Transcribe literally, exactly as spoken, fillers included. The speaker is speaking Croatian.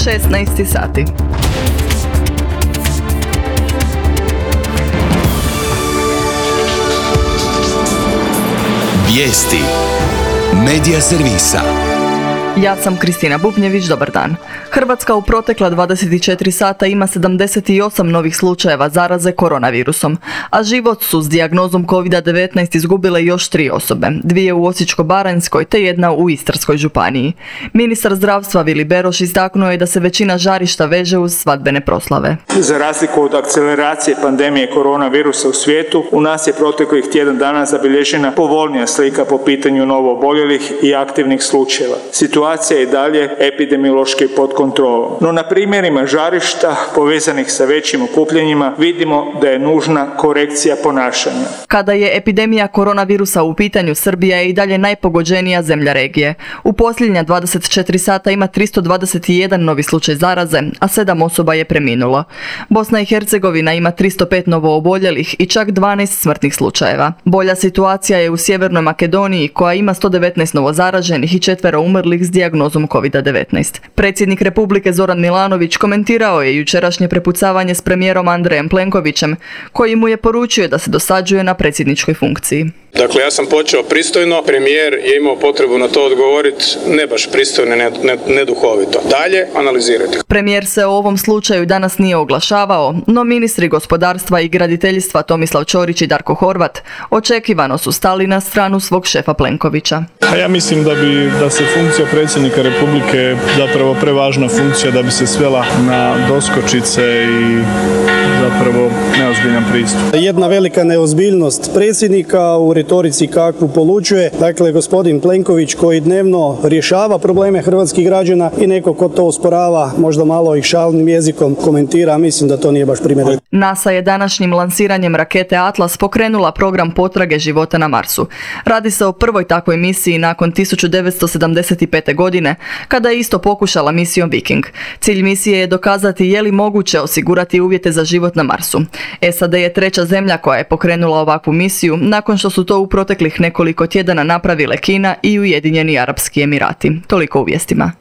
šesnaest sati. Vijesti Medija servisa. Ja sam Kristina Bubnjević, dobar dan. Hrvatska u protekla dvadeset četiri sata ima sedamdeset osam novih slučajeva zaraze koronavirusom, a život su s dijagnozom kovid devetnaest izgubile još tri osobe, dvije u Osječko-baranjskoj te jedna u Istarskoj županiji. Ministar zdravstva Vili Beroš istaknuo je da se većina žarišta veže uz svadbene proslave. Za razliku od akceleracije pandemije koronavirusa u svijetu, u nas je proteklih tjedan dana zabilježena povoljnija slika po pitanju novooboljelih i aktivnih slučajeva. Situacija je i dalje epidemiološki pod kontrolom. No na primjerima žarišta povezanih sa većim okupljenjima vidimo da je nužna korekcija ponašanja. Kada je epidemija koronavirusa u pitanju, Srbija je i dalje najpogođenija zemlja regije. U posljednja dvadeset četiri sata ima tristo dvadeset jedan novi slučaj zaraze, a sedam osoba je preminulo. Bosna i Hercegovina ima tristo pet novooboljelih i čak dvanaest smrtnih slučajeva. Bolja situacija je u Sjevernoj Makedoniji koja ima sto devetnaest novozaraženih i četvero umrlih s dijagnozom kovid devetnaest. Predsjednik Republike Zoran Milanović komentirao je jučerašnje prepucavanje s premijerom Andrejem Plenkovićem, koji mu je poručio da se dosađuje na predsjedničkoj funkciji. Dakle, ja sam počeo pristojno, premijer je imao potrebu na to odgovoriti, ne baš pristojno, ne, ne, ne duhovito. Dalje analizirati. Premijer se o ovom slučaju danas nije oglašavao, no ministri gospodarstva i graditeljstva Tomislav Ćorić i Darko Horvat očekivano su stali na stranu svog šefa Plenkovića. A ja mislim da bi da se funkcija predsjednika Republike zapravo prevažna funkcija da bi se svela na doskočice i zapravo neozbiljan pristup. Jedna velika neozbiljnost predsjednika u retorici kakvu polučuje, dakle gospodin Plenković koji dnevno rješava probleme hrvatskih građana i neko ko to osporava, možda malo i šalnim jezikom komentira, mislim da to nije baš primjereno. NASA je današnjim lansiranjem rakete Atlas pokrenula program potrage života na Marsu. Radi se o prvoj takvoj misiji nakon tisuću devetsto sedamdeset pete. godine, kada je isto pokušala misijom Viking. Cilj misije je dokazati je li moguće osigurati uvjete za život na Marsu. S A D je treća zemlja koja je pokrenula ovakvu misiju, nakon što su to u proteklih nekoliko tjedana napravile Kina i Ujedinjeni Arapski Emirati. Toliko u vijestima.